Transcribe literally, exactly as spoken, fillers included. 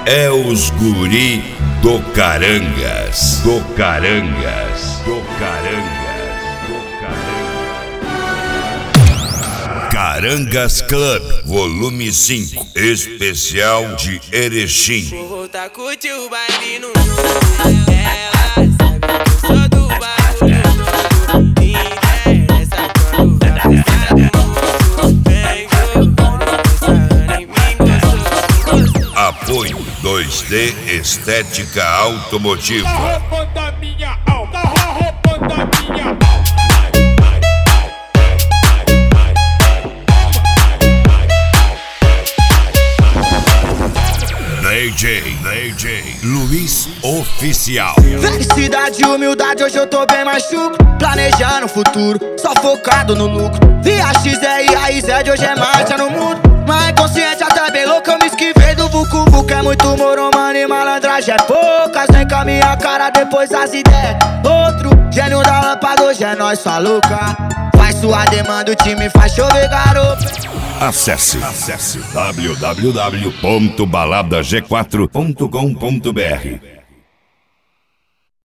é os guri do Carangas, do Carangas, do Carangas, do Carangas. Carangas Club, volume cinco, especial de Erechim. Vou voltar a curtir o baile no mundo. Ela sabe que eu sou do bagulho todo. Me interessa quando vai passar do moço. Vem jogando essa Ana em mim, gostoso. Apoio dois D Estética Automotiva. Tá roubando a minha alma, tá roubando a minha alma. D J, D J Luiz Oficial. Felicidade e humildade, hoje eu tô bem mais chucro. Planejando o futuro, só focado no lucro. Via X R A I Z, hoje é marcha no mundo. Mas consciência tá bem louca, eu me esquivei do Vucu Vucu. É muito moro, mano, e malandragem é poucas. Vem com a minha cara, depois as ideias. Outro gênio da lâmpada, hoje é nós, sua louca. Faz sua demanda, o time faz chover, garoto. Acesse, acesse w w w ponto balada g quatro ponto com ponto b r.